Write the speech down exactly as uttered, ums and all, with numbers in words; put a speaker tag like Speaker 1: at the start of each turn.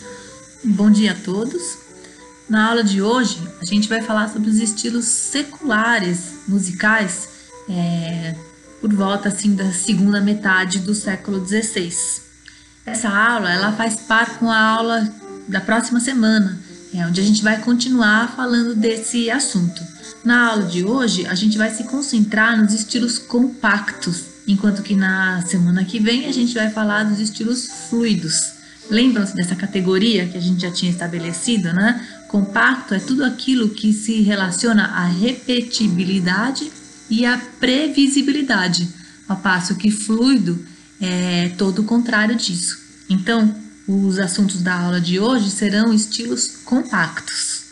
Speaker 1: Bom dia a todos. Na aula de hoje, a gente vai falar sobre os estilos seculares musicais é, por volta assim da segunda metade do século dezesseis. Essa aula ela faz par com a aula da próxima semana, é, onde a gente vai continuar falando desse assunto. Na aula de hoje, a gente vai se concentrar nos estilos compactos, enquanto que na semana que vem a gente vai falar dos estilos fluidos. Lembram-se dessa categoria que a gente já tinha estabelecido, né? Compacto é tudo aquilo que se relaciona à repetibilidade e à previsibilidade, ao passo que fluido é todo o contrário disso. Então, os assuntos da aula de hoje serão estilos compactos.